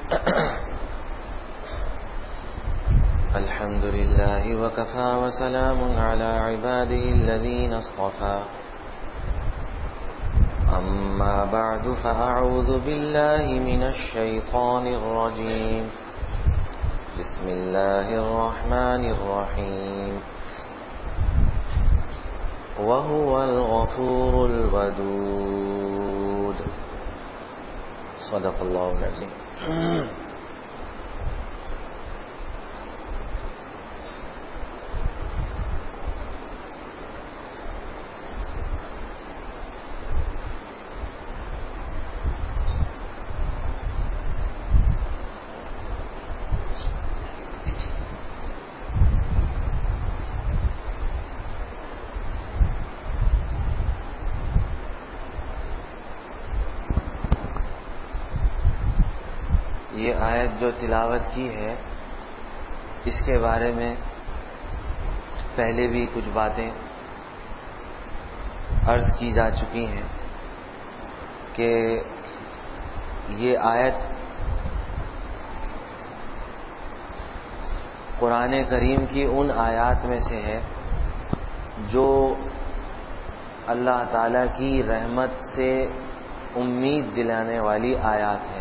الحمد لله وكفى وسلام على عباده الذين اصطفى أما بعد فأعوذ بالله من الشيطان الرجيم بسم الله الرحمن الرحيم وهو الغفور الودود صدق الله العظيم. یہ آیت جو تلاوت کی ہے اس کے بارے میں پہلے بھی کچھ باتیں عرض کی جا چکی ہیں کہ یہ آیت قرآن کریم کی ان آیات میں سے ہے جو اللہ تعالیٰ کی رحمت سے امید دلانے والی آیات ہے،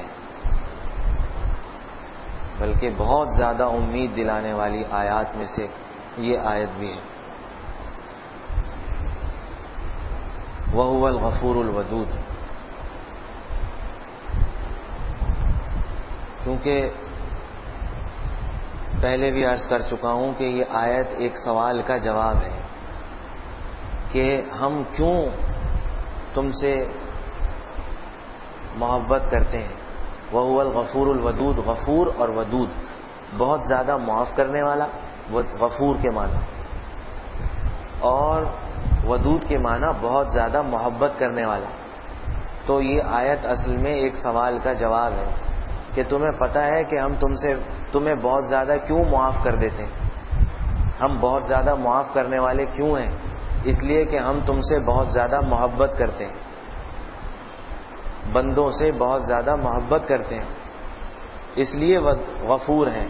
بلکہ بہت زیادہ امید دلانے والی آیات میں سے یہ آیت بھی ہے. وَهُوَ الْغَفُورُ الْوَدُودُ. کیونکہ پہلے بھی عرض کر چکا ہوں کہ یہ آیت ایک سوال کا جواب ہے کہ ہم کیوں تم سے محبت کرتے ہیں. وَهُوَ الْغَفُورُ الْوَدُودُ. غفور اور ودود، بہت زیادہ معاف کرنے والا غفور کے معنی، اور ودود کے معنی بہت زیادہ محبت کرنے والا. تو یہ آیت اصل میں ایک سوال کا جواب ہے کہ تمہیں پتہ ہے کہ ہم تمہیں بہت زیادہ کیوں معاف کر دیتے ہیں، ہم بہت زیادہ معاف کرنے والے کیوں ہیں؟ اس لیے کہ ہم تم سے بہت زیادہ محبت کرتے ہیں، بندوں سے بہت زیادہ محبت کرتے ہیں، اس لیے غفور ہیں.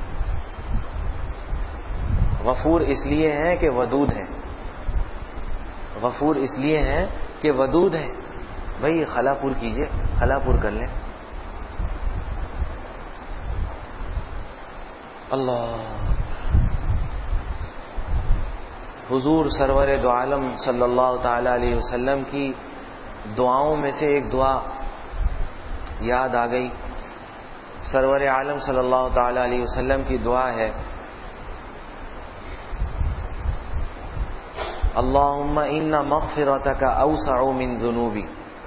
غفور اس لیے ہیں کہ ودود ہیں، غفور اس لیے ہیں کہ ودود ہیں. بھائی خلا پور کیجئے، خلا پور کر لیں. اللہ. حضور سرور دو عالم صلی اللہ تعالی علیہ وسلم کی دعاؤں میں سے ایک دعا یاد آ گئی. سرور عالم صلی اللہ تعالی علیہ وسلم کی دعا ہے: اللہم ان مغفرتک اوسع من ذنوبی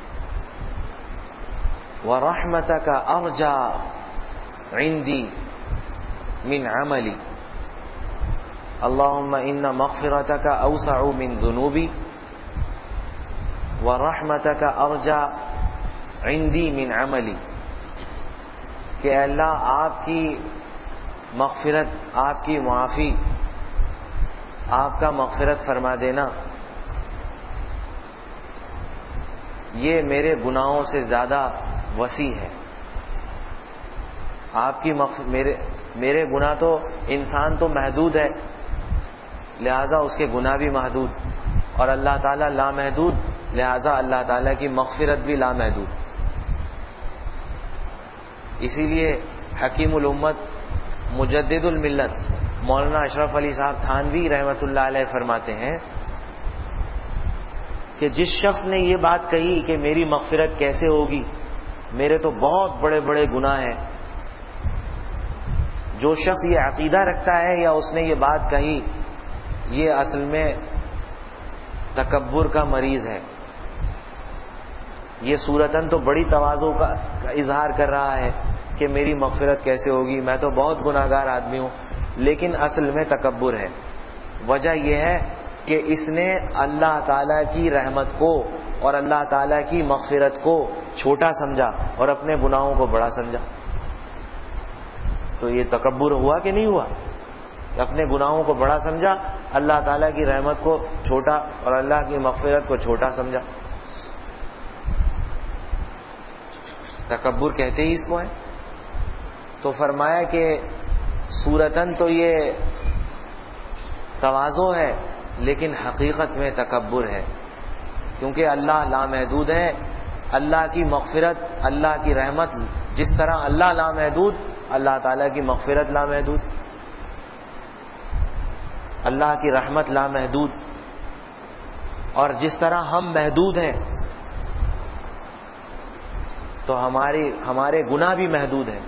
ورحمتک ارجا عندی من عملی. اللہم ان مغفرتک اوسع من ذنوبی ورحمتک ارجا عندی من عملی. کہ اللہ آپ کی مغفرت، آپ کی معافی، آپ کا مغفرت فرما دینا یہ میرے گناہوں سے زیادہ وسیع ہے. آپ کی میرے گناہ تو، انسان تو محدود ہے، لہذا اس کے گناہ بھی محدود، اور اللہ تعالیٰ لامحدود، لہذا اللہ تعالیٰ کی مغفرت بھی لامحدود. اسی لیے حکیم الامت مجدد الملت مولانا اشرف علی صاحب تھانوی رحمۃ اللہ علیہ فرماتے ہیں کہ جس شخص نے یہ بات کہی کہ میری مغفرت کیسے ہوگی، میرے تو بہت بڑے بڑے گناہ ہیں، جو شخص یہ عقیدہ رکھتا ہے یا اس نے یہ بات کہی، یہ اصل میں تکبر کا مریض ہے. یہ صورتاً تو بڑی تواضع کا اظہار کر رہا ہے کہ میری مغفرت کیسے ہوگی، میں تو بہت گناہگار آدمی ہوں، لیکن اصل میں تکبر ہے. وجہ یہ ہے کہ اس نے اللہ تعالیٰ کی رحمت کو اور اللہ تعالیٰ کی مغفرت کو چھوٹا سمجھا اور اپنے گناہوں کو بڑا سمجھا. تو یہ تکبر ہوا کہ نہیں ہوا؟ اپنے گناہوں کو بڑا سمجھا، اللہ تعالیٰ کی رحمت کو چھوٹا اور اللہ کی مغفرت کو چھوٹا سمجھا. تکبر کہتے ہی اس کو ہے. تو فرمایا کہ صورتاً تو یہ تواضع ہے لیکن حقیقت میں تکبر ہے، کیونکہ اللہ لامحدود ہے. اللہ کی مغفرت، اللہ کی رحمت، جس طرح اللہ لامحدود، اللہ تعالیٰ کی مغفرت لامحدود، اللہ کی رحمت لامحدود. اور جس طرح ہم محدود ہیں تو ہمارے گناہ بھی محدود ہیں.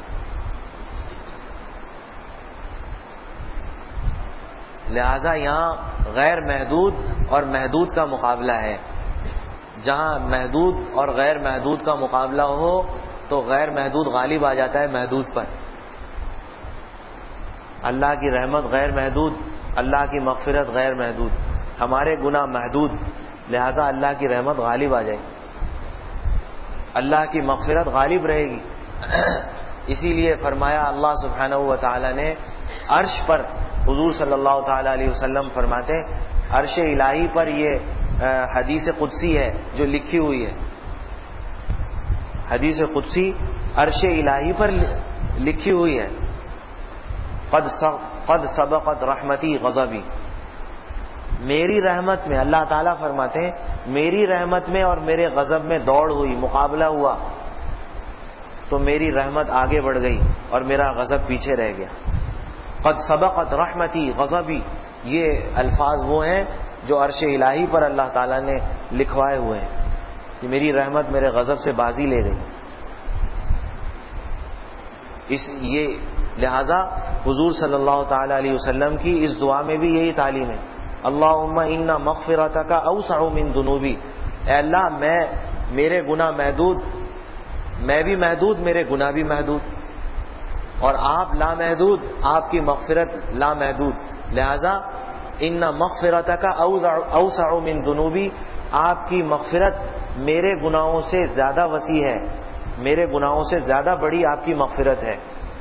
لہذا یہاں غیر محدود اور محدود کا مقابلہ ہے. جہاں محدود اور غیر محدود کا مقابلہ ہو تو غیر محدود غالب آ جاتا ہے محدود پر. اللہ کی رحمت غیر محدود، اللہ کی مغفرت غیر محدود، ہمارے گناہ محدود، لہذا اللہ کی رحمت غالب آ جائے گی، اللہ کی مغفرت غالب رہے گی. اسی لیے فرمایا اللہ سبحانہ و تعالی نے عرش پر، حضور صلی اللہ تعالی علیہ وسلم فرماتے عرش الہی پر، یہ حدیث قدسی ہے جو لکھی ہوئی ہے، حدیث قدسی عرش الہی پر لکھی ہوئی ہے. قد سبقت رحمتی غضبی، میری رحمت میں، اللہ تعالیٰ فرماتے ہیں میری رحمت میں اور میرے غضب میں دوڑ ہوئی، مقابلہ ہوا، تو میری رحمت آگے بڑھ گئی اور میرا غضب پیچھے رہ گیا. قد سبقت رحمتی غضبی، یہ الفاظ وہ ہیں جو عرش الہی پر اللہ تعالیٰ نے لکھوائے ہوئے ہیں کہ میری رحمت میرے غضب سے بازی لے گئی. یہ لہذا حضور صلی اللہ تعالی علیہ وسلم کی اس دعا میں بھی یہی تعلیم ہے، اللہم ان مغفرتک اوسع من ذنوبی، اے اللہ میرے گناہ محدود، میں بھی محدود، میرے گناہ بھی محدود، اور آپ لامحدود، آپ کی مغفرت لامحدود، لہذا ان مغفرتک اوسع من ذنوبی، آپ کی مغفرت میرے گناہوں سے زیادہ وسیع ہے، میرے گناہوں سے زیادہ بڑی آپ کی مغفرت ہے.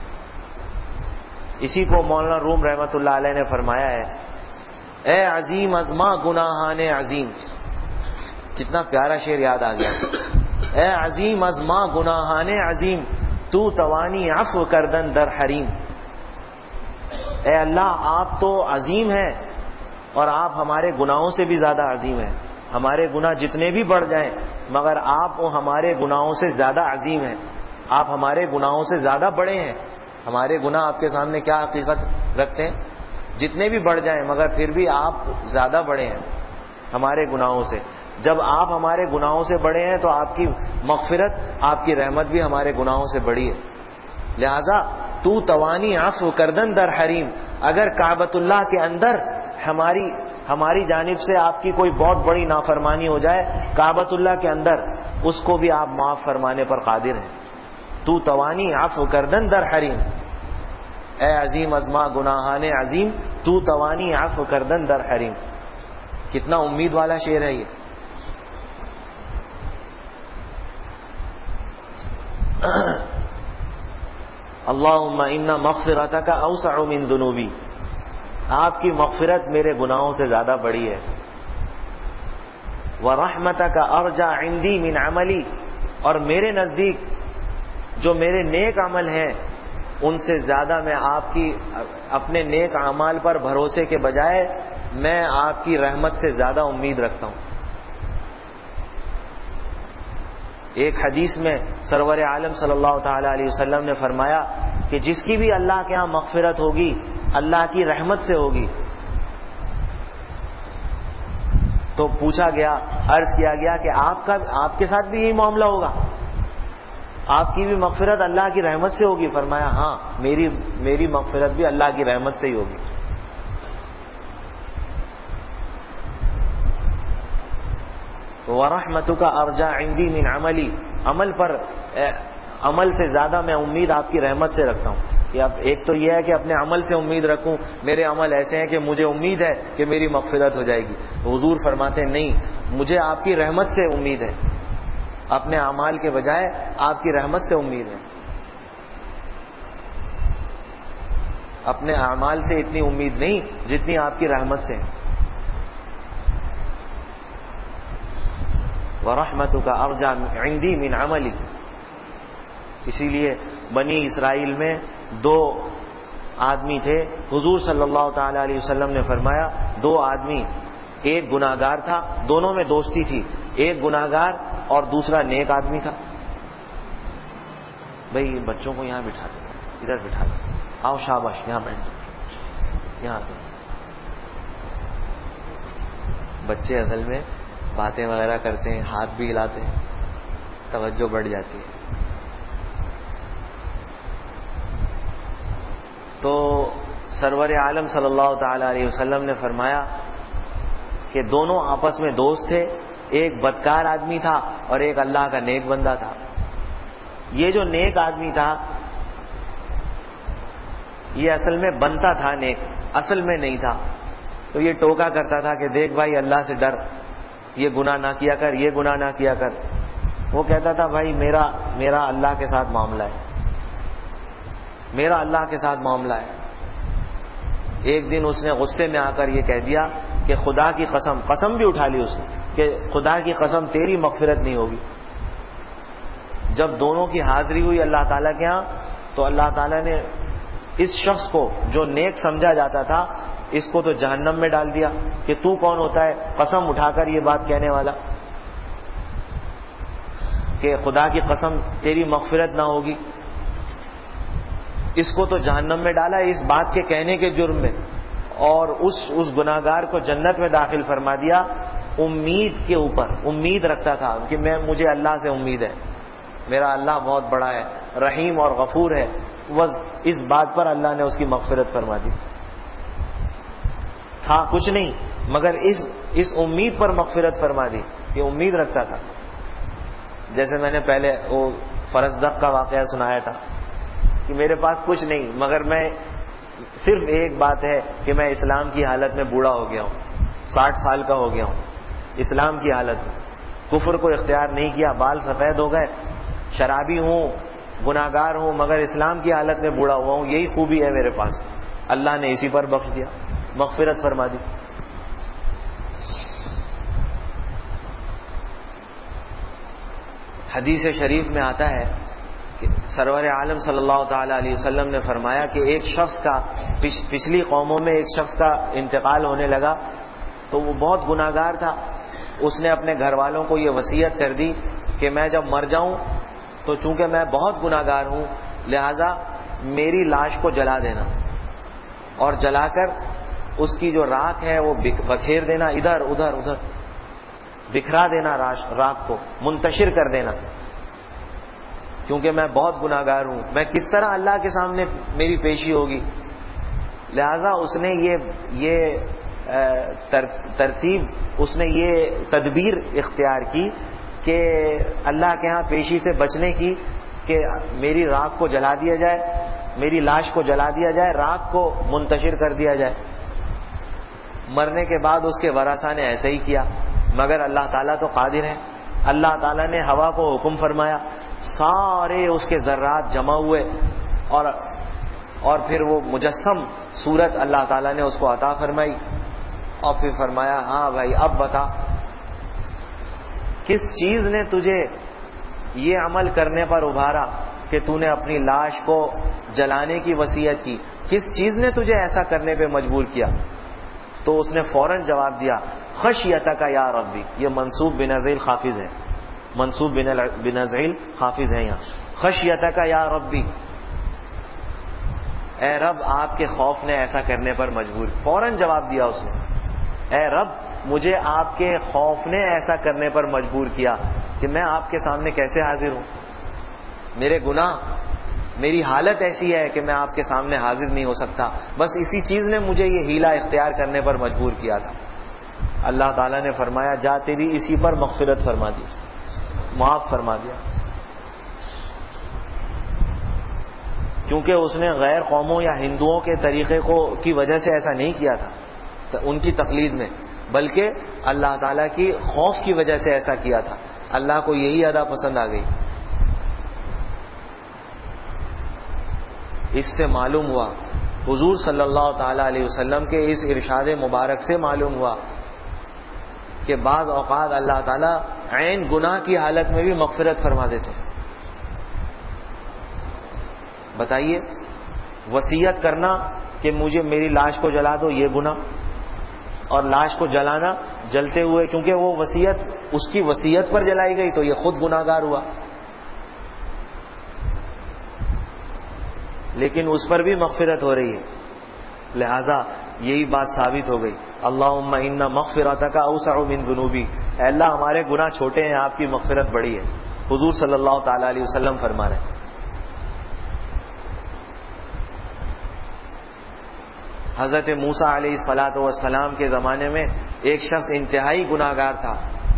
اسی کو مولانا روم رحمۃ اللہ علیہ نے فرمایا ہے، اے عظیم ازما گناہان عظیم، کتنا پیارا شعر یاد آ گیا، اے عظیم ازما گناہان عظیم تو توانی عفو کردن در حریم. اے اللہ آپ تو عظیم ہیں اور آپ ہمارے گناہوں سے بھی زیادہ عظیم ہیں. ہمارے گناہ جتنے بھی بڑھ جائیں مگر آپ وہ ہمارے گناہوں سے زیادہ عظیم ہیں، آپ ہمارے گناہوں سے زیادہ بڑے ہیں. ہمارے گناہ آپ کے سامنے کیا حقیقت رکھتے ہیں، جتنے بھی بڑھ جائیں مگر پھر بھی آپ زیادہ بڑے ہیں ہمارے گناہوں سے. جب آپ ہمارے گناہوں سے بڑے ہیں تو آپ کی مغفرت، آپ کی رحمت بھی ہمارے گناہوں سے بڑی ہے. لہذا تو توانی عفو کردن در حریم، اگر کعبۃ اللہ کے اندر ہماری جانب سے آپ کی کوئی بہت بڑی نافرمانی ہو جائے، کعبۃ اللہ کے اندر اس کو بھی آپ معاف فرمانے پر قادر ہیں. تو توانی عفو کردن در حریم، اے عظیم ازما گناہان عظیم تو توانی عفو کردن در حریم. کتنا امید والا شعر ہے یہ. اللہم ان مغفرتک اوسع من ذنوبی، آپ کی مغفرت میرے گناہوں سے زیادہ بڑی ہے. ورحمتک ارجع عندی من عملی، اور میرے نزدیک جو میرے نیک عمل ہیں ان سے زیادہ میں آپ کی اپنے نیک اعمال پر بھروسے کے بجائے میں آپ کی رحمت سے زیادہ امید رکھتا ہوں. ایک حدیث میں سرور عالم صلی اللہ تعالی علیہ وسلم نے فرمایا کہ جس کی بھی اللہ کے ہاں مغفرت ہوگی اللہ کی رحمت سے ہوگی. تو پوچھا گیا، عرض کیا گیا کہ آپ کے ساتھ بھی یہی معاملہ ہوگا، آپ کی بھی مغفرت اللہ کی رحمت سے ہوگی؟ فرمایا ہاں، میری مغفرت بھی اللہ کی رحمت سے ہی ہوگی. وَرَحْمَتُكَ أَرْجَى عِنْدِي مِنْ عَمَلِي، عمل سے زیادہ میں امید آپ کی رحمت سے رکھتا ہوں. کہ اب ایک تو یہ ہے کہ اپنے عمل سے امید رکھوں، میرے عمل ایسے ہیں کہ مجھے امید ہے کہ میری مغفرت ہو جائے گی. حضور فرماتے ہیں نہیں، مجھے آپ کی رحمت سے امید ہے، اپنے اعمال کے بجائے آپ کی رحمت سے امید ہے. اپنے اعمال سے اتنی امید نہیں جتنی آپ کی رحمت سے. وَرَحْمَتُكَ أَرْجَى عِنْدِي مِنْ عَمَلِي. اسی لیے بنی اسرائیل میں 2 آدمی تھے. حضور صلی اللہ تعالی علیہ وسلم نے فرمایا 2 آدمی، ایک گناہگار تھا، دونوں میں دوستی تھی، ایک گناہگار اور دوسرا نیک آدمی تھا. بھئی بچوں کو یہاں بٹھا دو، ادھر بٹھا دو، آؤ شاباش یہاں بیٹھ، یہاں تو بچے اصل میں باتیں وغیرہ کرتے ہیں، ہاتھ بھی ہلاتے ہیں، توجہ بڑھ جاتی ہے. تو سرور عالم صلی اللہ تعالی علیہ وسلم نے فرمایا کہ دونوں آپس میں دوست تھے، ایک بدکار آدمی تھا اور ایک اللہ کا نیک بندہ تھا. یہ جو نیک آدمی تھا یہ اصل میں بنتا تھا نیک، اصل میں نہیں تھا. تو یہ ٹوکا کرتا تھا کہ دیکھ بھائی اللہ سے ڈر، یہ گناہ نہ کیا کر، یہ گناہ نہ کیا کر. وہ کہتا تھا بھائی میرا اللہ کے ساتھ معاملہ ہے، میرا اللہ کے ساتھ معاملہ ہے. ایک دن اس نے غصے میں آ کر یہ کہہ دیا کہ خدا کی قسم بھی اٹھا لی اس نے کہ خدا کی قسم تیری مغفرت نہیں ہوگی. جب دونوں کی حاضری ہوئی اللہ تعالیٰ کے ہاں تو اللہ تعالیٰ نے اس شخص کو جو نیک سمجھا جاتا تھا اس کو تو جہنم میں ڈال دیا کہ تو کون ہوتا ہے قسم اٹھا کر یہ بات کہنے والا کہ خدا کی قسم تیری مغفرت نہ ہوگی. اس کو تو جہنم میں ڈالا اس بات کے کہنے کے جرم میں، اور اس گناہگار کو جنت میں داخل فرما دیا امید کے اوپر. امید رکھتا تھا کہ مجھے اللہ سے امید ہے، میرا اللہ بہت بڑا ہے، رحیم اور غفور ہے. اس بات پر اللہ نے اس کی مغفرت فرما دی. تھا کچھ نہیں مگر اس امید پر مغفرت فرما دی. یہ امید رکھتا تھا. جیسے میں نے پہلے وہ فرزدق کا واقعہ سنایا تھا کہ میرے پاس کچھ نہیں مگر میں صرف ایک بات ہے کہ میں اسلام کی حالت میں بوڑھا ہو گیا ہوں، 60 سال کا ہو گیا ہوں، اسلام کی حالت میں کفر کو اختیار نہیں کیا، بال سفید ہو گئے، شرابی ہوں، گناہگار ہوں، مگر اسلام کی حالت میں بوڑھا ہوا ہوں. یہی خوبی ہے میرے پاس. اللہ نے اسی پر بخش دیا، مغفرت فرما دی. حدیث شریف میں آتا ہے کہ سرور عالم صلی اللہ تعالی علیہ وسلم نے فرمایا کہ ایک شخص کا پچھلی قوموں میں ایک شخص کا انتقال ہونے لگا تو وہ بہت گناہگار تھا. اس نے اپنے گھر والوں کو یہ وصیت کر دی کہ میں جب مر جاؤں تو چونکہ میں بہت گناہگار ہوں لہذا میری لاش کو جلا دینا اور جلا کر اس کی جو راکھ ہے وہ بکھیر دینا، ادھر ادھر بکھرا دینا، راکھ کو منتشر کر دینا، کیونکہ میں بہت گناہگار ہوں، میں کس طرح اللہ کے سامنے میری پیشی ہوگی. لہذا اس نے یہ ترتیب، اس نے یہ تدبیر اختیار کی کہ اللہ کے ہاں پیشی سے بچنے کی کہ میری راکھ کو جلا دیا جائے، میری لاش کو جلا دیا جائے، راکھ کو منتشر کر دیا جائے. مرنے کے بعد اس کے ورثہ نے ایسے ہی کیا، مگر اللہ تعالیٰ تو قادر ہے. اللہ تعالیٰ نے ہوا کو حکم فرمایا، سارے اس کے ذرات جمع ہوئے اور پھر وہ مجسم صورت اللہ تعالیٰ نے اس کو عطا فرمائی. اور پھر فرمایا ہاں بھائی اب بتا کس چیز نے تجھے یہ عمل کرنے پر ابھارا کہ تو نے اپنی لاش کو جلانے کی وصیت کی، کس چیز نے تجھے ایسا کرنے پہ مجبور کیا. تو اس نے فوراً جواب دیا خشیتک یا ربی. یہ منصوب بنزیل خافظ ہے، منصوب بنزیل خافظ ہے یہاں. خشیتک یا ربی، اے رب آپ کے خوف نے ایسا کرنے پر مجبور. فوراً جواب دیا اس نے، اے رب مجھے آپ کے خوف نے ایسا کرنے پر مجبور کیا کہ میں آپ کے سامنے کیسے حاضر ہوں. میرے گناہ، میری حالت ایسی ہے کہ میں آپ کے سامنے حاضر نہیں ہو سکتا. بس اسی چیز نے مجھے یہ حیلہ اختیار کرنے پر مجبور کیا تھا. اللہ تعالیٰ نے فرمایا جا تیری اسی پر مغفرت فرما دی، معاف فرما دیا. کیونکہ اس نے غیر قوموں یا ہندوؤں کے طریقے کی وجہ سے ایسا نہیں کیا تھا ان کی تقلید میں، بلکہ اللہ تعالیٰ کی خوف کی وجہ سے ایسا کیا تھا. اللہ کو یہی ادا پسند آ گئی. اس سے معلوم ہوا، حضور صلی اللہ تعالی علیہ وسلم کے اس ارشاد مبارک سے معلوم ہوا کہ بعض اوقات اللہ تعالیٰ عین گناہ کی حالت میں بھی مغفرت فرما دیتے ہیں. بتائیے، وصیت کرنا کہ مجھے میری لاش کو جلا دو یہ گناہ، اور لاش کو جلانا جلتے ہوئے، کیونکہ وہ وصیت اس کی وصیت پر جلائی گئی تو یہ خود گناہگار ہوا، لیکن اس پر بھی مغفرت ہو رہی ہے. لہذا یہی بات ثابت ہو گئی. اللہم ان مغفرتک اوسع من ذنوبی، اے اللہ ہمارے گناہ چھوٹے ہیں، آپ کی مغفرت بڑی ہے. حضور صلی اللہ تعالی علیہ وسلم فرما رہے ہیں. حضرت موسیٰ علیہ الصلاۃ والسلام کے زمانے میں ایک شخص انتہائی گناہگار تھا،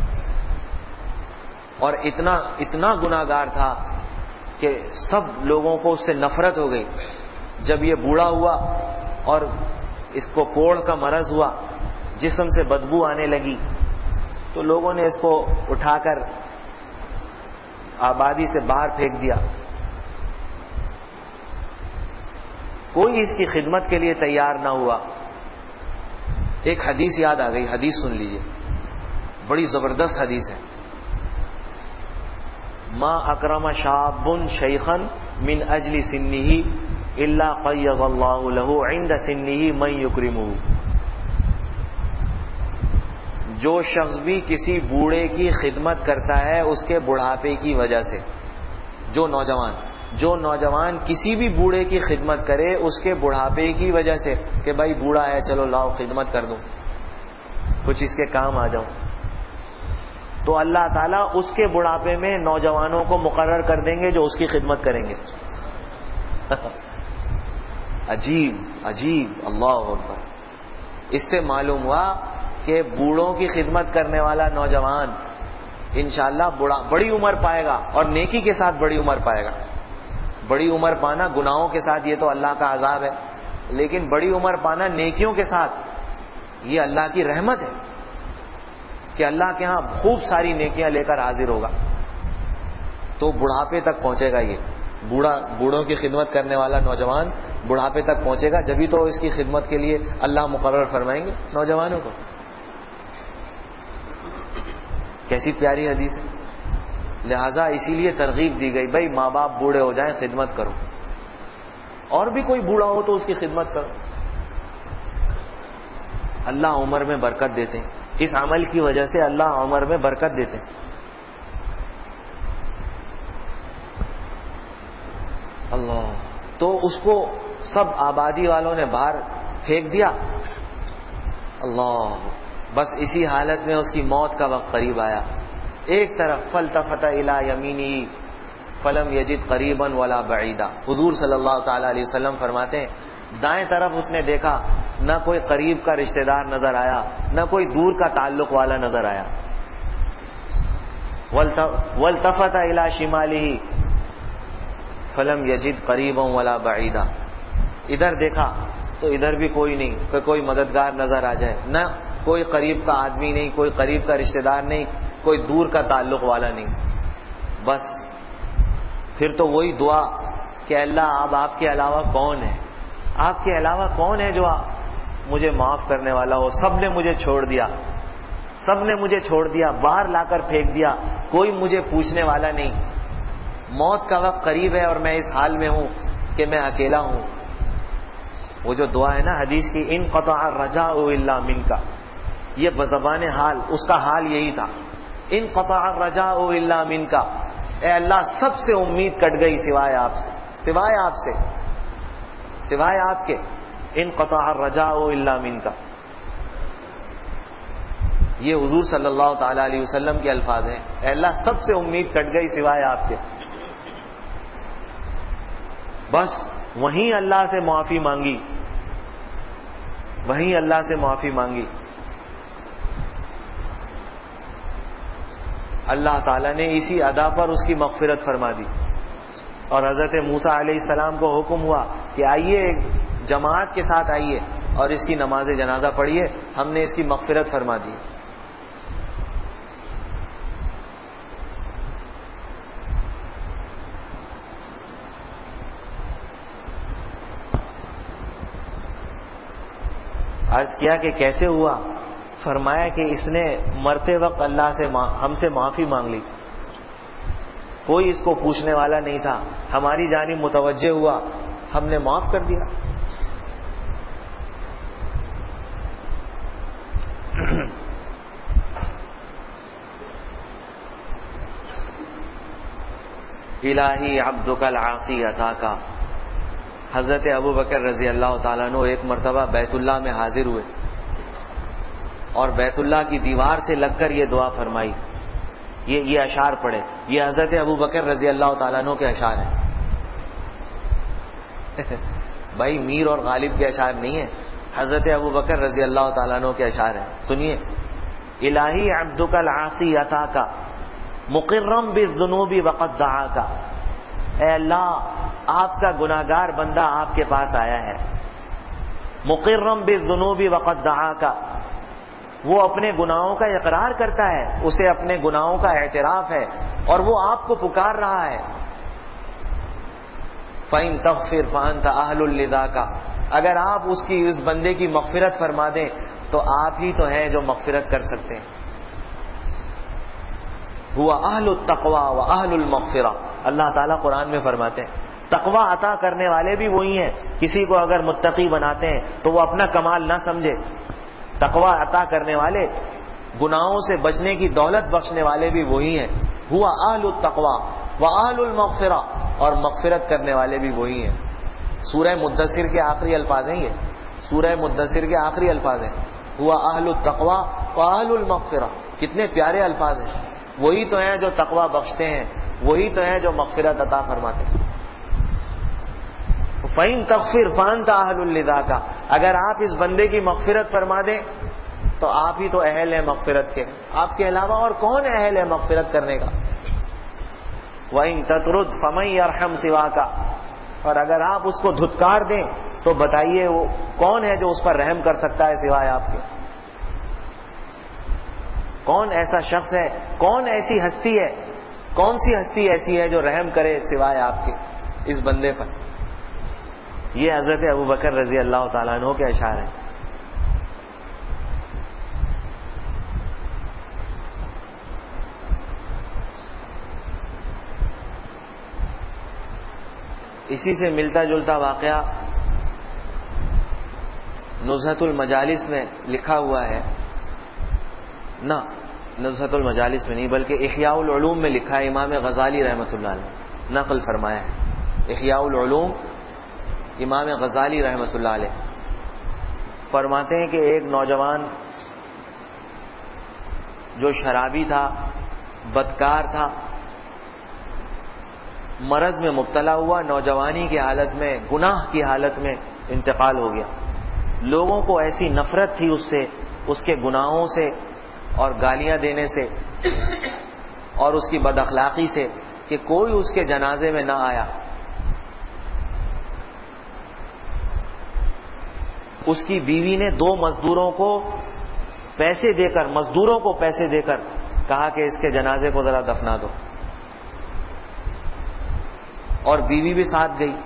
اور اتنا گناہگار تھا کہ سب لوگوں کو اس سے نفرت ہو گئی. جب یہ بوڑھا ہوا اور اس کو کوڑھ کا مرض ہوا، جسم سے بدبو آنے لگی، تو لوگوں نے اس کو اٹھا کر آبادی سے باہر پھینک دیا. کوئی اس کی خدمت کے لیے تیار نہ ہوا. ایک حدیث یاد آ گئی، حدیث سن لیجئے، بڑی زبردست حدیث ہے. ما اکرم شاب شیخا من اجل سنہ الا قیض اللہ له عند سنہ من یکرمہ. جو شخص بھی کسی بوڑھے کی خدمت کرتا ہے اس کے بڑھاپے کی وجہ سے، جو نوجوان کسی بھی بوڑھے کی خدمت کرے اس کے بڑھاپے کی وجہ سے، کہ بھائی بوڑھا ہے چلو لاؤ خدمت کر دوں، کچھ اس کے کام آ جاؤں، تو اللہ تعالیٰ اس کے بڑھاپے میں نوجوانوں کو مقرر کر دیں گے جو اس کی خدمت کریں گے. عجیب اللہ اکبر. اس سے معلوم ہوا کہ بوڑھوں کی خدمت کرنے والا نوجوان انشاءاللہ بڑی عمر پائے گا، اور نیکی کے ساتھ بڑی عمر پائے گا. بڑی عمر پانا گناہوں کے ساتھ یہ تو اللہ کا عذاب ہے، لیکن بڑی عمر پانا نیکیوں کے ساتھ یہ اللہ کی رحمت ہے کہ اللہ کے ہاں خوب ساری نیکیاں لے کر حاضر ہوگا. تو بڑھاپے تک پہنچے گا. یہ بوڑھوں کی خدمت کرنے والا نوجوان بڑھاپے تک پہنچے گا، جبھی تو اس کی خدمت کے لیے اللہ مقرر فرمائیں گے نوجوانوں کو. کیسی پیاری حدیث ہے. لہذا اسی لیے ترغیب دی گئی، بھائی ماں باپ بوڑھے ہو جائیں خدمت کرو، اور بھی کوئی بوڑھا ہو تو اس کی خدمت کرو. اللہ عمر میں برکت دیتے ہیں، اس عمل کی وجہ سے اللہ عمر میں برکت دیتے ہیں. اللہ. تو اس کو سب آبادی والوں نے باہر پھینک دیا. اللہ. بس اسی حالت میں اس کی موت کا وقت قریب آیا. ایک طرف فالتفت الی یمینہ فلم یجد قریبا ولا بعیدا. حضور صلی اللہ تعالی علیہ وسلم فرماتے ہیں دائیں طرف اس نے دیکھا، نہ کوئی قریب کا رشتہ دار نظر آیا، نہ کوئی دور کا تعلق والا نظر آیا. والتفت الی شمالہ فلم یجد قریبا ولا بعیدا. ادھر دیکھا تو ادھر بھی کوئی نہیں کہ کوئی مددگار نظر آ جائے، نہ کوئی قریب کا آدمی نہیں، کوئی قریب کا رشتہ دار نہیں، کوئی دور کا تعلق والا نہیں. بس پھر تو وہی دعا کہ اللہ اب آپ کے علاوہ کون ہے، آپ کے علاوہ کون ہے جو مجھے معاف کرنے والا ہو. سب نے مجھے چھوڑ دیا، سب نے مجھے چھوڑ دیا، باہر لا کر پھینک دیا، کوئی مجھے پوچھنے والا نہیں. موت کا وقت قریب ہے اور میں اس حال میں ہوں کہ میں اکیلا ہوں. وہ جو دعا ہے نا حدیث کی، انقطع الرجاء الا منک، یہ بزبان حال اس کا حال یہی تھا. انقطع الرجاء الا منک، اے اللہ سب سے امید کٹ گئی سوائے آپ سے، سوائے آپ سے، سوائے آپ کے. انقطع الرجاء الا منک، یہ حضور صلی اللہ تعالی علیہ وسلم کے الفاظ ہیں. اے اللہ سب سے امید کٹ گئی سوائے آپ کے. بس وہیں اللہ سے معافی مانگی، وہیں اللہ سے معافی مانگی. اللہ تعالیٰ نے اسی ادا پر اس کی مغفرت فرما دی. اور حضرت موسیٰ علیہ السلام کو حکم ہوا کہ آئیے جماعت کے ساتھ آئیے اور اس کی نماز جنازہ پڑھیے، ہم نے اس کی مغفرت فرما دی. عرض کیا کہ کیسے ہوا؟ فرمایا کہ اس نے مرتے وقت اللہ سے ہم سے معافی مانگ لی. کوئی اس کو پوچھنے والا نہیں تھا، ہماری جانب متوجہ ہوا، ہم نے معاف کر دیا۔ الہی عبدک العاصی عطاکا۔ حضرت ابو بکر رضی اللہ تعالیٰ عنہ ایک مرتبہ بیت اللہ میں حاضر ہوئے اور بیت اللہ کی دیوار سے لگ کر یہ دعا فرمائی، یہ اشعار پڑھے۔ یہ حضرت ابو بکر رضی اللہ تعالیٰ عنہ کے اشعار ہیں۔ بھائی میر اور غالب کے اشعار نہیں ہیں، حضرت ابو بکر رضی اللہ تعالیٰ عنہ کے اشعار ہیں۔ سنیے، الہی عبدک العاصی عطاکا مقرم بالذنوب وقد دعاکا۔ اے اللہ، آپ کا گناہگار بندہ آپ کے پاس آیا ہے، مقرم بالذنوب وقد دعاکا، وہ اپنے گناہوں کا اقرار کرتا ہے، اسے اپنے گناہوں کا اعتراف ہے اور وہ آپ کو پکار رہا ہے۔ فَإِن تَغْفِرْ فَأَنْتَ أَهْلٌ لِذَاكَ، اگر آپ اس بندے کی مغفرت فرما دیں تو آپ ہی تو ہیں جو مغفرت کر سکتے ہیں۔ هُوَ أَهْلُ التَّقْوَى وَأَهْلُ الْمَغْفِرَةِ، اللہ تعالیٰ قرآن میں فرماتے ہیں تقوی عطا کرنے والے بھی وہی ہیں۔ کسی کو اگر متقی بناتے ہیں تو وہ اپنا کمال نہ سمجھے، تقوی عطا کرنے والے، گناہوں سے بچنے کی دولت بخشنے والے بھی وہی ہیں۔ ہوا اہل التقوی واہل المغفرہ، اور مغفرت کرنے والے بھی وہی ہیں۔ سورہ مدثر کے آخری الفاظ ہیں یہ، سورہ مدثر کے آخری الفاظ ہیں، ہوا اہل التقوی واہل المغفرہ۔ کتنے پیارے الفاظ ہیں۔ وہی تو ہیں جو تقوی بخشتے ہیں، وہی تو ہیں جو مغفرت عطا فرماتے ہیں۔ فَإِن تَغْفِرْ فَأَنْتَ أَهْلٌ لِذَاكَ، اگر آپ اس بندے کی مغفرت فرما دیں تو آپ ہی تو اہل ہیں مغفرت کے، آپ کے علاوہ اور کون اہل ہے مغفرت کرنے کا۔ وَإِن تَطْرُدْ فَمَن يَرْحَمْ سِوَاكَ، اور اگر آپ اس کو دھتکار دیں تو بتائیے وہ کون ہے جو اس پر رحم کر سکتا ہے سوائے آپ کے۔ کون ایسا شخص ہے، کون ایسی ہستی ہے، کون سی ہستی ایسی ہے جو رحم کرے سوائے آپ کے اس بندے پر۔ یہ حضرت ابو بکر رضی اللہ تعالیٰ عنہ کے اشعار ہیں۔ اسی سے ملتا جلتا واقعہ نزہۃ المجالس میں لکھا ہوا ہے، نہ نزہۃ المجالس میں نہیں بلکہ احیاء العلوم میں لکھا ہے، امام غزالی رحمۃ اللہ علیہ نقل فرمایا ہے۔ احیاء العلوم امام غزالی رحمۃ اللہ علیہ فرماتے ہیں کہ ایک نوجوان جو شرابی تھا، بدکار تھا، مرض میں مبتلا ہوا، نوجوانی کی حالت میں، گناہ کی حالت میں انتقال ہو گیا۔ لوگوں کو ایسی نفرت تھی اس سے، اس کے گناہوں سے اور گالیاں دینے سے اور اس کی بد اخلاقی سے کہ کوئی اس کے جنازے میں نہ آیا۔ اس کی بیوی نے 2 مزدوروں کو پیسے دے کر، مزدوروں کو پیسے دے کر کہا کہ اس کے جنازے کو ذرا دفنا دو، اور بیوی بھی ساتھ گئی۔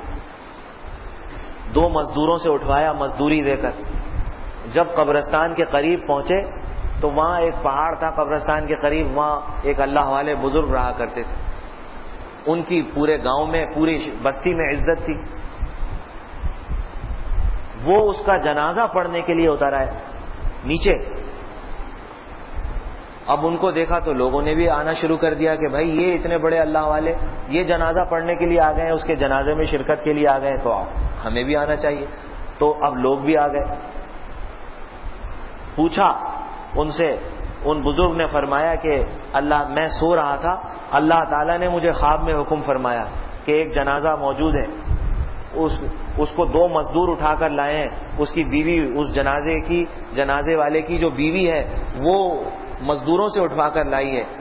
2 مزدوروں سے اٹھوایا مزدوری دے کر۔ جب قبرستان کے قریب پہنچے تو وہاں ایک پہاڑ تھا قبرستان کے قریب، وہاں ایک اللہ والے بزرگ رہا کرتے تھے، ان کی پورے گاؤں میں، پوری بستی میں عزت تھی۔ وہ اس کا جنازہ پڑھنے کے لیے اترا ہے نیچے۔ اب ان کو دیکھا تو لوگوں نے بھی آنا شروع کر دیا کہ بھائی یہ اتنے بڑے اللہ والے، یہ جنازہ پڑھنے کے لیے آ گئے ہیں، اس کے جنازے میں شرکت کے لیے آ گئے ہیں، تو ہمیں بھی آنا چاہیے۔ تو اب لوگ بھی آ گئے۔ پوچھا ان سے، ان بزرگ نے فرمایا کہ اللہ، میں سو رہا تھا، اللہ تعالیٰ نے مجھے خواب میں حکم فرمایا کہ ایک جنازہ موجود ہے، اس کو 2 مزدور اٹھا کر لائے ہیں، اس کی بیوی، اس جنازے والے کی جو بیوی ہے وہ مزدوروں سے اٹھوا کر لائی ہے۔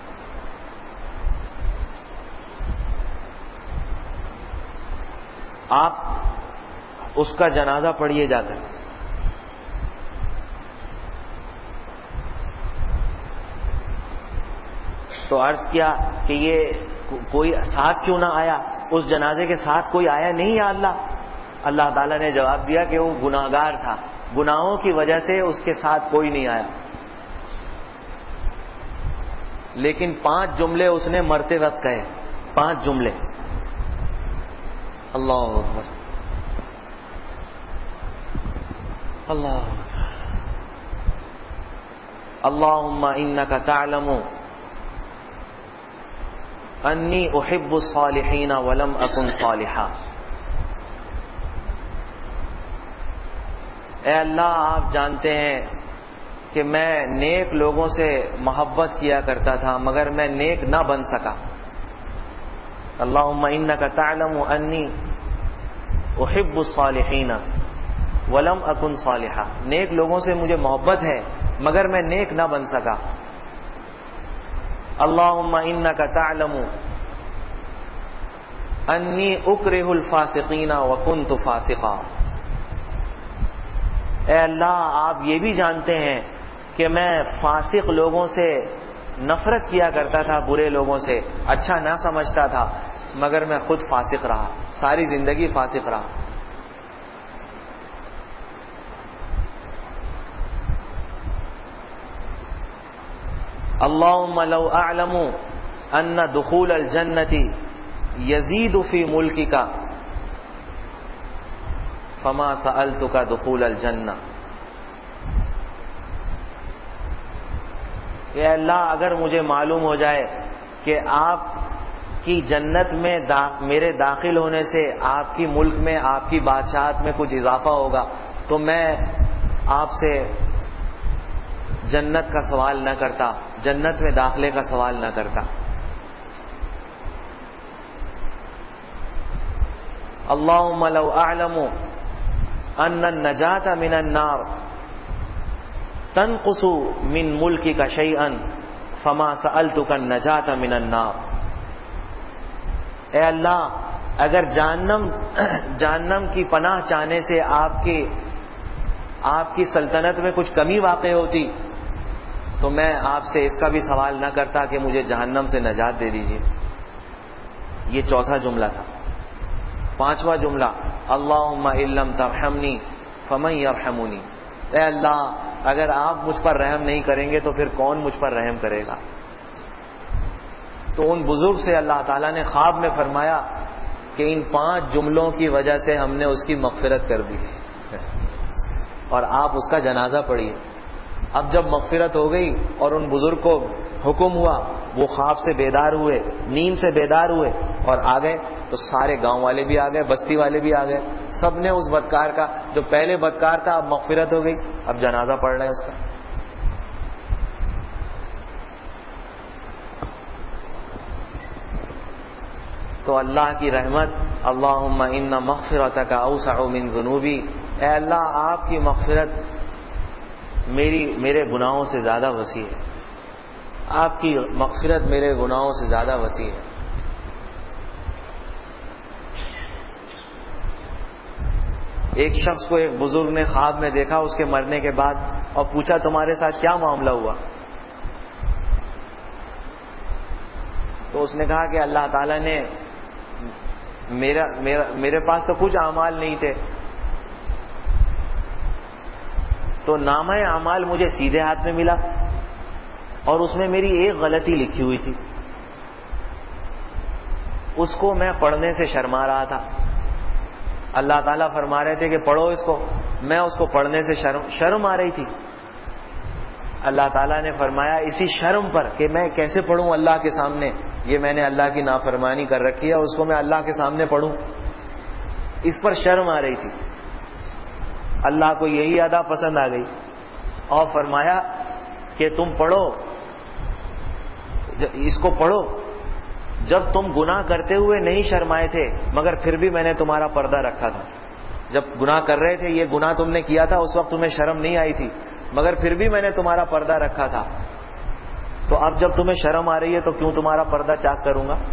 آپ اس کا جنازہ پڑھیے جا کر۔ تو عرض کیا کہ یہ کوئی ساتھ کیوں نہ آیا، اس جنازے کے ساتھ کوئی آیا نہیں یا اللہ؟ اللہ تعالیٰ نے جواب دیا کہ وہ گناہگار تھا، گناہوں کی وجہ سے اس کے ساتھ کوئی نہیں آیا، لیکن 5 جملے اس نے مرتے وقت کہے۔ 5 جملے. اللہ اکبر اللہ اکبر. اللہم انک تعلم انی احب الصالحین ولم اکن صالحا. اے اللہ آپ جانتے ہیں کہ میں نیک لوگوں سے محبت کیا کرتا تھا مگر میں نیک نہ بن سکا. اللہم انک تعلم انی احب الصالحین ولم اکن صالحا. نیک لوگوں سے مجھے محبت ہے مگر میں نیک نہ بن سکا. اللہم انک تعلم انی اکرہ الفاسقین وکنت فاسقا. اے اللہ آپ یہ بھی جانتے ہیں کہ میں فاسق لوگوں سے نفرت کیا کرتا تھا, برے لوگوں سے اچھا نہ سمجھتا تھا مگر میں خود فاسق رہا, ساری زندگی فاسق رہا. اللہم لو اعلم ان دخول الجنۃ یزید فی ملکک فما سألتک دخول الجنہ. اے اللہ اگر مجھے معلوم ہو جائے کہ آپ کی جنت میں میرے داخل ہونے سے آپ کی ملک میں آپ کی بادشاہت میں کچھ اضافہ ہوگا تو میں آپ سے جنت کا سوال نہ کرتا, جنت میں داخلے کا سوال نہ کرتا. اللہم لو اعلم ان النجاۃ من النار تنقص من ملکک شیئا فما سألتک النجاۃ من النار. اے اللہ اگر جہنم کی پناہ چاہنے سے آپ کی سلطنت میں کچھ کمی واقع ہوتی تو میں آپ سے اس کا بھی سوال نہ کرتا کہ مجھے جہنم سے نجات دے دیجیے. یہ چوتھا جملہ تھا. 5واں جملہ اللہم ان لم ترحمنی فمن یرحمنی. اے اللہ اگر آپ مجھ پر رحم نہیں کریں گے تو پھر کون مجھ پر رحم کرے گا. تو ان بزرگ سے اللہ تعالیٰ نے خواب میں فرمایا کہ ان 5 جملوں کی وجہ سے ہم نے اس کی مغفرت کر دی اور آپ اس کا جنازہ پڑھیے. اب جب مغفرت ہو گئی اور ان بزرگ کو حکم ہوا, وہ خواب سے بیدار ہوئے, نیند سے بیدار ہوئے اور آ گئے, تو سارے گاؤں والے بھی آ گئے, بستی والے بھی آ گئے, سب نے اس بدکار کا, جو پہلے بدکار تھا اب مغفرت ہو گئی, اب جنازہ پڑھ رہے ہیں اس کا. تو اللہ کی رحمت, اللہم ان مغفرتک اوسع من ذنوبی. اے اللہ آپ کی مغفرت میرے گناہوں سے زیادہ وسیع ہے, آپ کی مغفرت میرے گناہوں سے زیادہ وسیع ہے. ایک شخص کو ایک بزرگ نے خواب میں دیکھا اس کے مرنے کے بعد اور پوچھا تمہارے ساتھ کیا معاملہ ہوا؟ تو اس نے کہا کہ اللہ تعالیٰ نے میرے پاس تو کچھ اعمال نہیں تھے, تو نامہ اعمال مجھے سیدھے ہاتھ میں ملا اور اس میں میری ایک غلطی لکھی ہوئی تھی, اس کو میں پڑھنے سے شرما رہا تھا. اللہ تعالیٰ فرما رہے تھے کہ پڑھو اس کو, میں اس کو پڑھنے سے شرم آ رہی تھی. اللہ تعالیٰ نے فرمایا اسی شرم پر کہ میں کیسے پڑھوں اللہ کے سامنے, یہ میں نے اللہ کی نافرمانی کر رکھی ہے, اس کو میں اللہ کے سامنے پڑھوں, اس پر شرم آ رہی تھی. اللہ کو یہی ادا پسند آ گئی اور فرمایا کہ تم پڑھو, اس کو پڑھو. جب تم گناہ کرتے ہوئے نہیں شرمائے تھے مگر پھر بھی میں نے تمہارا پردہ رکھا تھا. جب گناہ کر رہے تھے, یہ گناہ تم نے کیا تھا, اس وقت تمہیں شرم نہیں آئی تھی مگر پھر بھی میں نے تمہارا پردہ رکھا تھا. تو اب جب تمہیں شرم آ رہی ہے تو کیوں تمہارا پردہ چاک کروں گا؟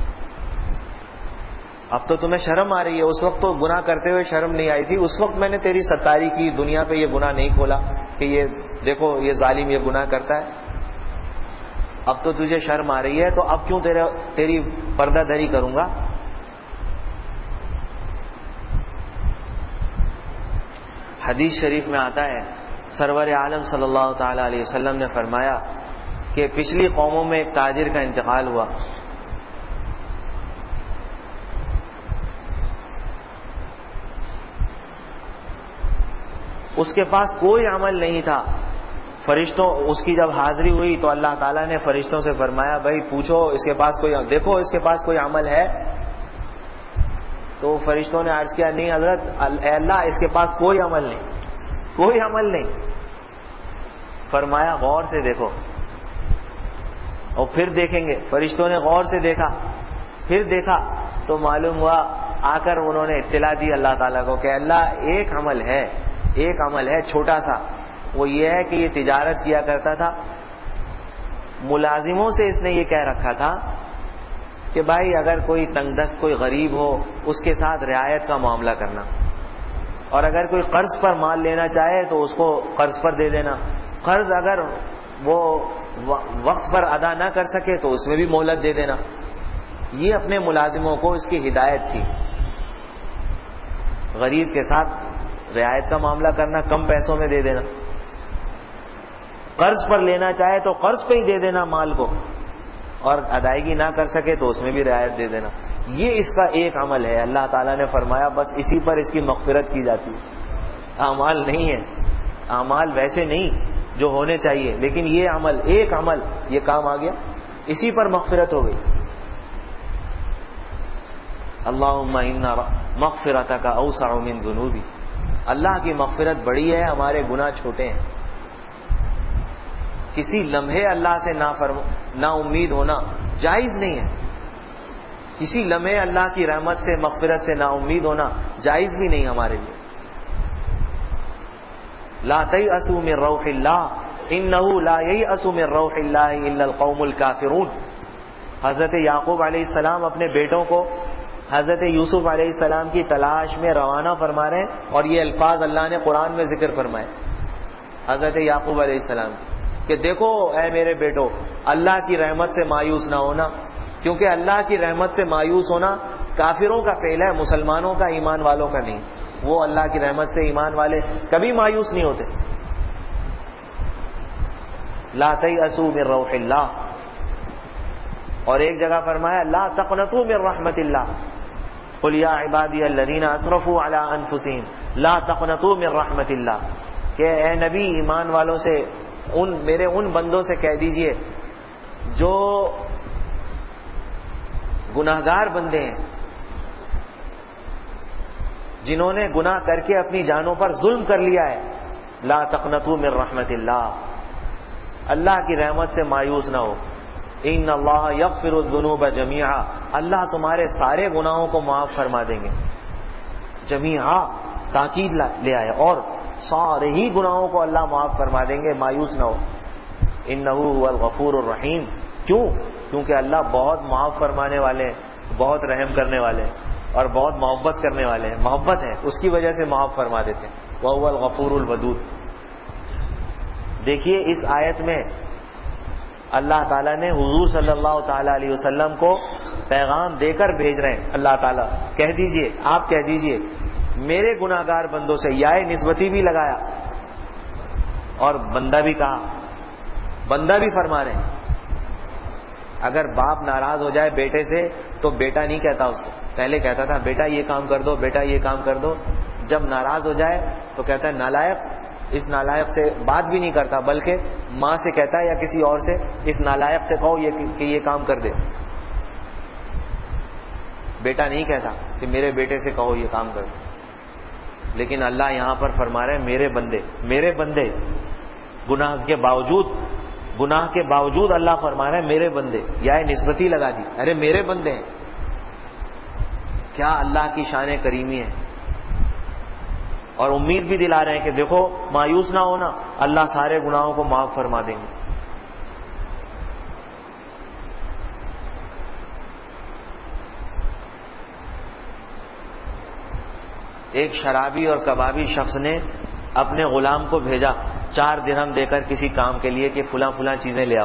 اب تو تمہیں شرم آ رہی ہے, اس وقت تو گناہ کرتے ہوئے شرم نہیں آئی تھی, اس وقت میں نے تیری ستاری کی, دنیا پہ یہ گناہ نہیں کھولا کہ یہ دیکھو یہ ظالم یہ گناہ کرتا ہے. اب تو تجھے شرم آ رہی ہے تو اب کیوں تیری پردہ دری کروں گا؟ حدیث شریف میں آتا ہے سرور عالم صلی اللہ تعالی علیہ وسلم نے فرمایا کہ پچھلی قوموں میں ایک تاجر کا انتقال ہوا اس کے پاس کوئی عمل نہیں تھا. فرشتوں اس کی جب حاضری ہوئی تو اللہ تعالیٰ نے فرشتوں سے فرمایا بھائی پوچھو اس کے پاس کوئی، دیکھو اس کے پاس کوئی عمل ہے. تو فرشتوں نے عرض کیا نہیں حضرت، اے اللہ اس کے پاس کوئی عمل نہیں، کوئی عمل نہیں. فرمایا غور سے دیکھو، اور پھر دیکھیں گے. فرشتوں نے غور سے دیکھا، پھر دیکھا تو معلوم ہوا، آ کر انہوں نے اطلاع دی اللہ تعالیٰ کو کہ اللہ ایک عمل ہے، ایک عمل ہے چھوٹا سا. وہ یہ ہے کہ یہ تجارت کیا کرتا تھا، ملازموں سے اس نے یہ کہہ رکھا تھا کہ بھائی اگر کوئی تنگ دست کوئی غریب ہو اس کے ساتھ رعایت کا معاملہ کرنا، اور اگر کوئی قرض پر مال لینا چاہے تو اس کو قرض پر دے دینا. قرض اگر وہ وقت پر ادا نہ کر سکے تو اس میں بھی مہلت دے دینا. یہ اپنے ملازموں کو اس کی ہدایت تھی. غریب کے ساتھ رعایت کا معاملہ کرنا، کم پیسوں میں دے دینا. قرض پر لینا چاہے تو قرض پہ ہی دے دینا مال کو، اور ادائیگی نہ کر سکے تو اس میں بھی رعایت دے دینا. یہ اس کا ایک عمل ہے. اللہ تعالیٰ نے فرمایا بس اسی پر اس کی مغفرت کی جاتی ہے. اعمال نہیں ہے، اعمال ویسے نہیں جو ہونے چاہیے، لیکن یہ عمل، ایک عمل یہ کام آ گیا، اسی پر مغفرت ہو گئی. اللہم ان مغفرتک اوسع من ذنوبی. اللہ کی مغفرت بڑی ہے، ہمارے گناہ چھوٹے ہیں. کسی لمحے اللہ سے نا امید ہونا جائز نہیں ہے. کسی لمحے اللہ کی رحمت سے، مغفرت سے نا امید ہونا جائز بھی نہیں ہمارے لیے. لا تیأسوا من روح اللہ انہ لا ییأس من روح اللہ الا القوم الکافرون. حضرت یعقوب علیہ السلام اپنے بیٹوں کو حضرت یوسف علیہ السلام کی تلاش میں روانہ فرما رہے ہیں، اور یہ الفاظ اللہ نے قرآن میں ذکر فرمائے حضرت یعقوب علیہ السلام کہ دیکھو اے میرے بیٹو، اللہ کی رحمت سے مایوس نہ ہونا، کیونکہ اللہ کی رحمت سے مایوس ہونا کافروں کا فعل ہے، مسلمانوں کا، ایمان والوں کا نہیں. وہ اللہ کی رحمت سے ایمان والے کبھی مایوس نہیں ہوتے. لا تیأسوا من روح اللہ. اور ایک جگہ فرمایا لا تقنطوا من رحمت اللہ قل یا عبادی الذین اسرفوا علی انفسہم لا تقنطوا من رحمت اللہ. کہ اے نبی ایمان والوں سے، میرے ان بندوں سے کہہ دیجئے جو گناہگار بندے ہیں، جنہوں نے گناہ کر کے اپنی جانوں پر ظلم کر لیا ہے، لا تقنطوا من رحمت اللہ، اللہ کی رحمت سے مایوس نہ ہو. ان اللہ یغفر الذنوب جمیعا، اللہ تمہارے سارے گناہوں کو معاف فرما دیں گے. جمیعا تاکید لے آئے، اور سارے ہی گناہوں کو اللہ معاف فرما دیں گے، مایوس نہ ہو. انہ هو الغفور الرحیم. کیونکہ اللہ بہت معاف فرمانے والے ہیں، بہت رحم کرنے والے ہیں، اور بہت محبت کرنے والے ہیں. محبت ہے اس کی وجہ سے معاف فرما دیتے ہیں. وہو الغفور الودود. دیکھیے اس آیت میں اللہ تعالیٰ نے حضور صلی اللہ تعالیٰ علیہ وسلم کو پیغام دے کر بھیج رہے ہیں. اللہ تعالیٰ کہہ دیجئے، آپ کہہ دیجئے میرے گناہگار بندوں سے. یا نسبتی بھی لگایا اور بندہ بھی کہا، بندہ بھی فرما رہے ہیں. اگر باپ ناراض ہو جائے بیٹے سے تو بیٹا نہیں کہتا اس کو، پہلے کہتا تھا بیٹا یہ کام کر دو، بیٹا یہ کام کر دو. جب ناراض ہو جائے تو کہتا ہے نالائق. اس نالائق سے بات بھی نہیں کرتا، بلکہ ماں سے کہتا ہے یا کسی اور سے، اس نالائق سے کہو کہ یہ کام کر دے. بیٹا نہیں کہتا کہ میرے بیٹے سے کہو یہ کام کر دے. لیکن اللہ یہاں پر فرما رہے ہیں میرے بندے گناہ کے باوجود اللہ فرما رہے ہیں میرے بندے. یا نسبتی لگا دی، ارے میرے بندے ہیں. کیا اللہ کی شان کریمی ہے. اور امید بھی دلا رہے ہیں کہ دیکھو مایوس نہ ہونا، اللہ سارے گناہوں کو معاف فرما دیں گے. ایک شرابی اور کبابی شخص نے اپنے غلام کو بھیجا 4 درہم دے کر کسی کام کے لیے کہ فلاں چیزیں لے آؤ.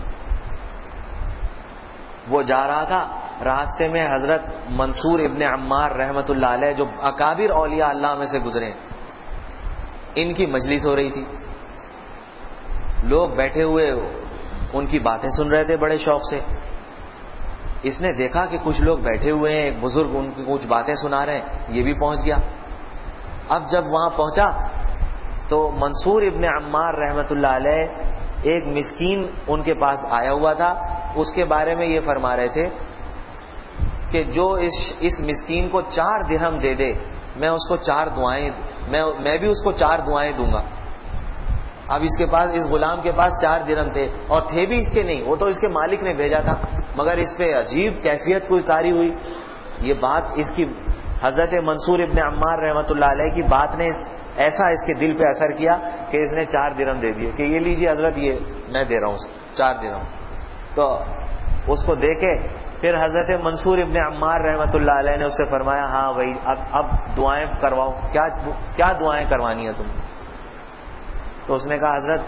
وہ جا رہا تھا، راستے میں حضرت منصور ابن عمار رحمت اللہ علیہ جو اکابر اولیاء اللہ میں سے گزرے ہیں، ان کی مجلس ہو رہی تھی. لوگ بیٹھے ہوئے ان کی باتیں سن رہے تھے بڑے شوق سے. اس نے دیکھا کہ کچھ لوگ بیٹھے ہوئے ہیں، ایک بزرگ ان کی کچھ باتیں سنا رہے ہیں، یہ بھی پہنچ گیا. اب جب وہاں پہنچا تو منصور ابن عمار رحمۃ اللہ علیہ ایک مسکین ان کے پاس آیا ہوا تھا، اس کے بارے میں یہ فرما رہے تھے کہ جو اس مسکین کو 4 درہم دے دے، میں اس کو 4 دعائیں، میں بھی اس کو 4 دعائیں دوں گا۔ اب اس کے پاس، اس غلام کے پاس 4 درہم تھے، اور تھے بھی اس کے نہیں، وہ تو اس کے مالک نے بھیجا تھا، مگر اس پہ عجیب کیفیت کوئی طاری ہوئی۔ یہ بات اس کی حضرت منصور ابن عمار رحمۃ اللہ علیہ کی بات نے ایسا اس کے دل پہ اثر کیا کہ اس نے 4 درہم دے دیے کہ یہ لیجیے حضرت، یہ میں دے رہا ہوں 4 درہم۔ تو اس کو دے کے پھر حضرت منصور ابن عمار رحمۃ اللہ علیہ نے اس سے فرمایا ہاں بھائی اب دعائیں کرواؤ، کیا دعائیں کروانی ہے تم نے؟ تو اس نے کہا حضرت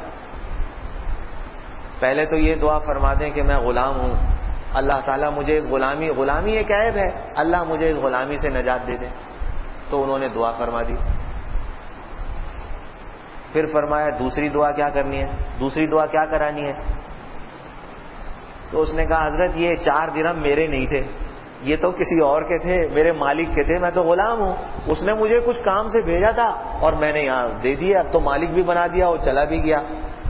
پہلے تو یہ دعا فرما دیں کہ میں غلام ہوں، اللہ تعالیٰ مجھے اس غلامی ایک عیب ہے، اللہ مجھے اس غلامی سے نجات دے دے۔ تو انہوں نے دعا فرما دی۔ پھر فرمایا دوسری دعا کیا کرنی ہے، دوسری دعا کیا کرانی ہے؟ تو اس نے کہا حضرت یہ 4 درہم میرے نہیں تھے، یہ تو کسی اور کے تھے، میرے مالک کے تھے، میں تو غلام ہوں، اس نے مجھے کچھ کام سے بھیجا تھا اور میں نے یہاں دے دیا، اب تو مالک بھی بنا دیا اور چلا بھی گیا۔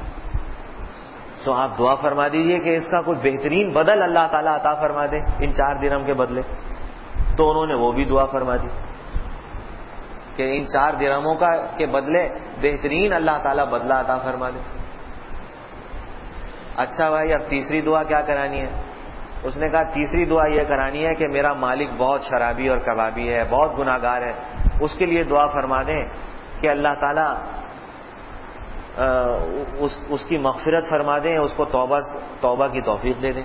تو آپ دعا فرما دیجئے کہ اس کا کوئی بہترین بدل اللہ تعالیٰ عطا فرما دے ان 4 درہم کے بدلے۔ تو انہوں نے وہ بھی دعا فرما دی کہ ان 4 درہموں کے بدلے بہترین اللہ تعالیٰ بدلہ عطا فرما دے۔ اچھا بھائی اب تیسری دعا کیا کرانی ہے؟ اس نے کہا تیسری دعا یہ کرانی ہے کہ میرا مالک بہت شرابی اور کبابی ہے، بہت گناہگار ہے، اس کے لیے دعا فرما دیں کہ اللہ تعالیٰ اس کی مغفرت فرما دیں، اس کو توبہ کی توفیق دے دیں۔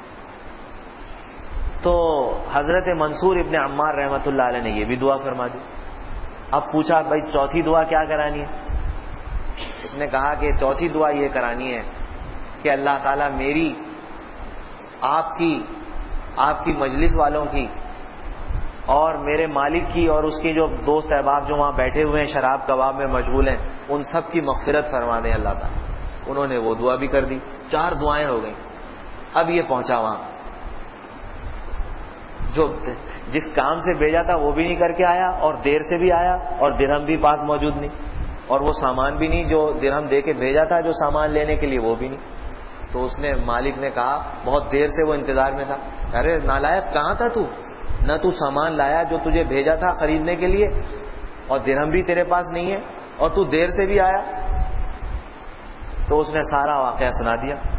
تو حضرت منصور ابن عمار رحمۃ اللہ علیہ نے یہ بھی دعا فرما دی۔ اب پوچھا بھائی چوتھی دعا کیا کرانی ہے؟ اس نے کہا کہ چوتھی دعا یہ کرانی ہے کہ اللہ تعالیٰ میری، آپ کی مجلس والوں کی اور میرے مالک کی اور اس کی جو دوست احباب جو وہاں بیٹھے ہوئے ہیں شراب کباب میں مشغول ہیں، ان سب کی مغفرت فرما دیں اللہ تعالیٰ۔ انہوں نے وہ دعا بھی کر دی، 4 دعائیں ہو گئیں۔ اب یہ پہنچا وہاں، جو جس کام سے بھیجا تھا وہ بھی نہیں کر کے آیا، اور دیر سے بھی آیا، اور درہم بھی پاس موجود نہیں، اور وہ سامان بھی نہیں جو درہم دے کے بھیجا تھا جو سامان لینے کے لیے، وہ بھی نہیں۔ تو اس نے مالک نے کہا، بہت دیر سے وہ انتظار میں تھا، ارے نالائق کہاں تھا تو؟ نہ تو سامان لایا جو تجھے بھیجا تھا خریدنے کے لیے، اور درہم بھی تیرے پاس نہیں ہے، اور تو دیر سے بھی آیا۔ تو اس نے سارا واقعہ سنا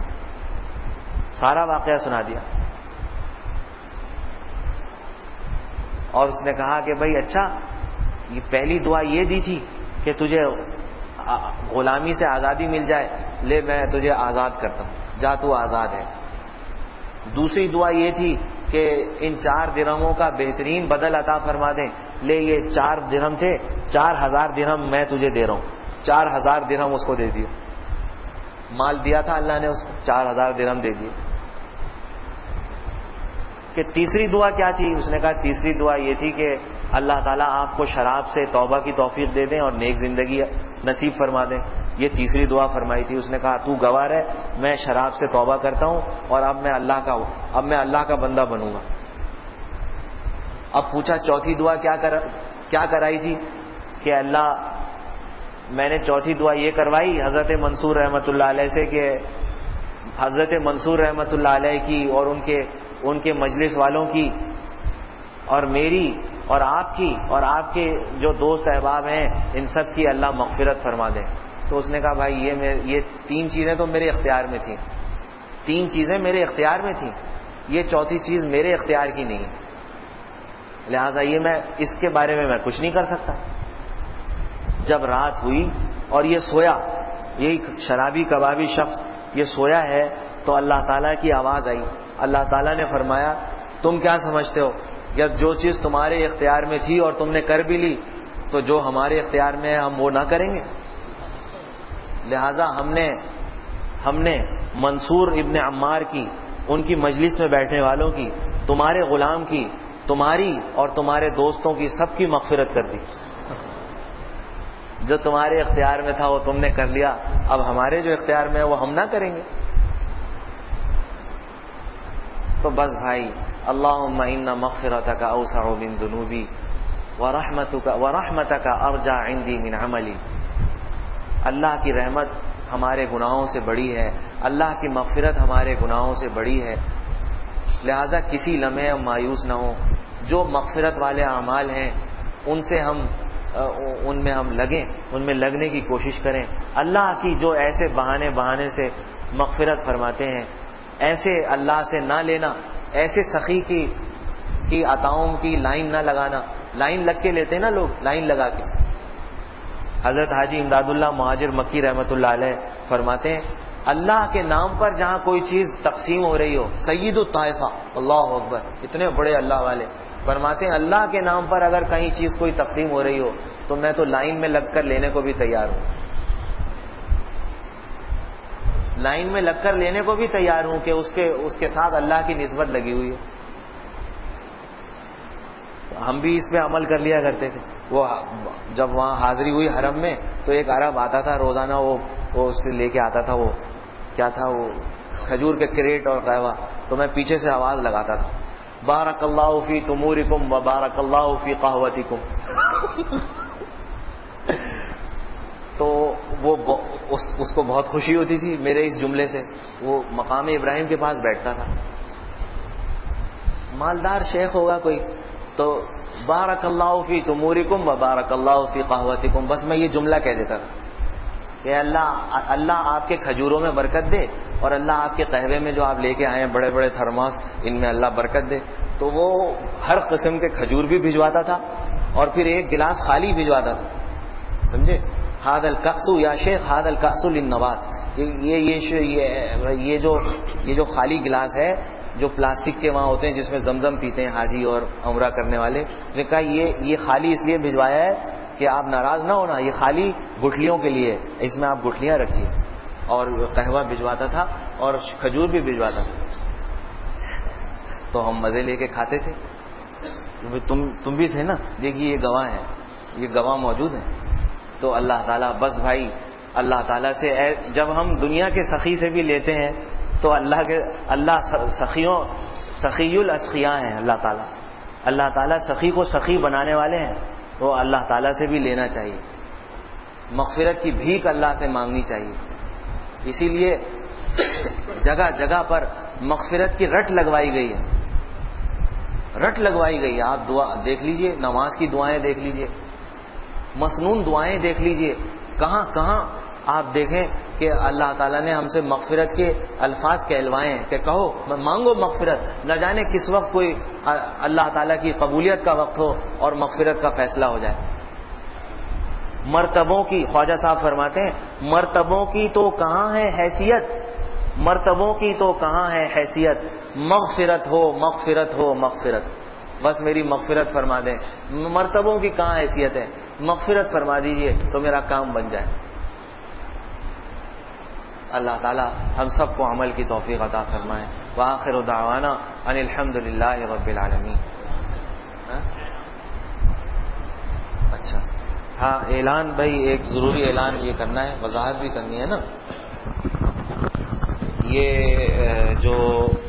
دیا، اور اس نے کہا کہ بھائی اچھا یہ پہلی دعا یہ دی تھی کہ تجھے غلامی سے آزادی مل جائے، لے میں تجھے آزاد کرتا ہوں، جا تو آزاد ہے۔ دوسری دعا یہ تھی کہ ان 4 درہموں کا بہترین بدل عطا فرما دیں، لے یہ 4 درہم تھے، 4000 درہم میں تجھے دے رہا ہوں، 4000 درہم اس کو دے دیے، مال دیا تھا اللہ نے اس کو، 4000 درہم دے دیے۔ کہ تیسری دعا کیا تھی؟ اس نے کہا تیسری دعا یہ تھی کہ اللہ تعالیٰ آپ کو شراب سے توبہ کی توفیق دے دیں اور نیک زندگی نصیب فرما دیں، یہ تیسری دعا فرمائی تھی۔ اس نے کہا تو گواہ ہے میں شراب سے توبہ کرتا ہوں اور اب میں اللہ کا بندہ بنوں گا۔ اب پوچھا چوتھی دعا کیا کرائی تھی؟ کہ اللہ میں نے چوتھی دعا یہ کروائی حضرت منصور رحمۃ اللہ علیہ سے کہ حضرت منصور رحمۃ اللہ علیہ کی اور ان کے مجلس والوں کی اور میری اور آپ کی اور آپ کے جو دوست احباب ہیں ان سب کی اللہ مغفرت فرما دے۔ تو اس نے کہا بھائی یہ 3 چیزیں تو میرے اختیار میں تھیں، 3 چیزیں میرے اختیار میں تھیں، یہ چوتھی چیز میرے اختیار کی نہیں، لہذا یہ میں اس کے بارے میں کچھ نہیں کر سکتا۔ جب رات ہوئی اور یہ سویا، یہی شرابی کبابی شخص یہ سویا ہے، تو اللہ تعالیٰ کی آواز آئی، اللہ تعالیٰ نے فرمایا تم کیا سمجھتے ہو، یا جو چیز تمہارے اختیار میں تھی اور تم نے کر بھی لی، تو جو ہمارے اختیار میں ہے ہم وہ نہ کریں گے؟ لہذا ہم نے منصور ابن عمار کی، ان کی مجلس میں بیٹھنے والوں کی، تمہارے غلام کی، تمہاری اور تمہارے دوستوں کی سب کی مغفرت کر دی۔ جو تمہارے اختیار میں تھا وہ تم نے کر لیا، اب ہمارے جو اختیار میں ہے وہ ہم نہ کریں گے۔ تو بس بھائی، اللہم ان مغفرتک اوسع من ذنوبی ورحمتک ارجع عندی من عملی، اللہ کی رحمت ہمارے گناہوں سے بڑی ہے، اللہ کی مغفرت ہمارے گناہوں سے بڑی ہے. لہذا کسی لمحے ہم مایوس نہ ہوں. جو مغفرت والے اعمال ہیں ان میں ہم لگیں، ان میں لگنے کی کوشش کریں. اللہ کی جو ایسے بہانے سے مغفرت فرماتے ہیں، ایسے اللہ سے نہ لینا، ایسے سخی کی عطاؤں کی لائن نہ لگانا. لائن لگ کے لیتے ہیں نا لوگ، لائن لگا کے. حضرت حاجی امداد اللہ مہاجر مکی رحمۃ اللہ علیہ فرماتے ہیں اللہ کے نام پر جہاں کوئی چیز تقسیم ہو رہی ہو، سید الطائفہ، اللہ اکبر، اتنے بڑے اللہ والے فرماتے ہیں اللہ کے نام پر اگر کہیں چیز کوئی تقسیم ہو رہی ہو تو میں تو لائن میں لگ کر لینے کو بھی تیار ہوں. لائن میں لگ کر لینے کو بھی تیار ہوں کہ اس کے ساتھ اللہ کی نسبت لگی ہوئی ہے. ہم بھی اس پہ عمل کر لیا کرتے تھے. وہ جب وہاں حاضری ہوئی حرم میں تو ایک عرب آتا تھا روزانہ، وہ اس سے لے کے آتا تھا، وہ کیا تھا، وہ کھجور کے کریٹ اور قہوہ. تو میں پیچھے سے آواز لگاتا تھا، بارک اللہ فی تمورکم و بارک اللہ فی قہوتکم. تو وہ اس کو بہت خوشی ہوتی تھی میرے اس جملے سے. وہ مقام ابراہیم کے پاس بیٹھتا تھا، مالدار شیخ ہوگا کوئی، تو بارک اللہ فی تمورکم و بارک اللہ فی قہوتکم، بس میں یہ جملہ کہہ دیتا تھا کہ اللہ آپ کے کھجوروں میں برکت دے، اور اللہ آپ کے قہوے میں جو آپ لے کے آئے ہیں بڑے بڑے تھرماس، ان میں اللہ برکت دے. تو وہ ہر قسم کے کھجور بھی بھجواتا تھا اور پھر ایک گلاس خالی بھجواتا تھا. سمجھے؟ ہاد الکأس یا شیخ، ہاد الکأس للنوات، یہ جو خالی گلاس ہے جو پلاسٹک کے وہاں ہوتے ہیں جس میں زمزم پیتے ہیں حاجی اور عمرہ کرنے والے، نے کہا یہ خالی اس لیے بھجوایا ہے کہ آپ ناراض نہ ہونا، یہ خالی گٹھلیوں کے لیے، اس میں آپ گٹھلیاں رکھیے. اور قہوہ بھجواتا تھا اور کھجور بھی بھجواتا تھا. تو ہم مزے لے کے کھاتے تھے. تم بھی تھے نا، دیکھیے یہ گواہ ہے، یہ گواہ موجود ہیں. تو اللہ تعالیٰ، بس بھائی اللہ تعالیٰ سے جب ہم دنیا کے سخی سے بھی لیتے ہیں تو اللہ سخی الاسخیاء ہیں. اللہ تعالیٰ سخی کو سخی بنانے والے ہیں. تو اللہ تعالیٰ سے بھی لینا چاہیے، مغفرت کی بھیک اللہ سے مانگنی چاہیے. اسی لیے جگہ جگہ پر مغفرت کی رٹ لگوائی گئی ہے، رٹ لگوائی گئی ہے. آپ دعا دیکھ لیجئے، نماز کی دعائیں دیکھ لیجئے، مسنون دعائیں دیکھ لیجئے، کہاں کہاں آپ دیکھیں کہ اللہ تعالیٰ نے ہم سے مغفرت کے الفاظ کہلوائے ہیں کہ کہو مانگو مغفرت. نہ جانے کس وقت کوئی اللہ تعالیٰ کی قبولیت کا وقت ہو اور مغفرت کا فیصلہ ہو جائے. مرتبوں کی، خواجہ صاحب فرماتے ہیں مرتبوں کی تو کہاں ہے حیثیت، مرتبوں کی تو کہاں ہے حیثیت، مغفرت ہو مغفرت ہو مغفرت، بس میری مغفرت فرما دیں. مرتبوں کی کہاں حیثیت ہے، مغفرت فرما دیجئے تو میرا کام بن جائے. اللہ تعالیٰ ہم سب کو عمل کی توفیق عطا فرمائے. وآخر دعوانا ان الحمد للہ رب العالمین. اچھا ہاں، اعلان بھائی، ایک ضروری اعلان یہ کرنا ہے، وضاحت بھی کرنی ہے نا. یہ جو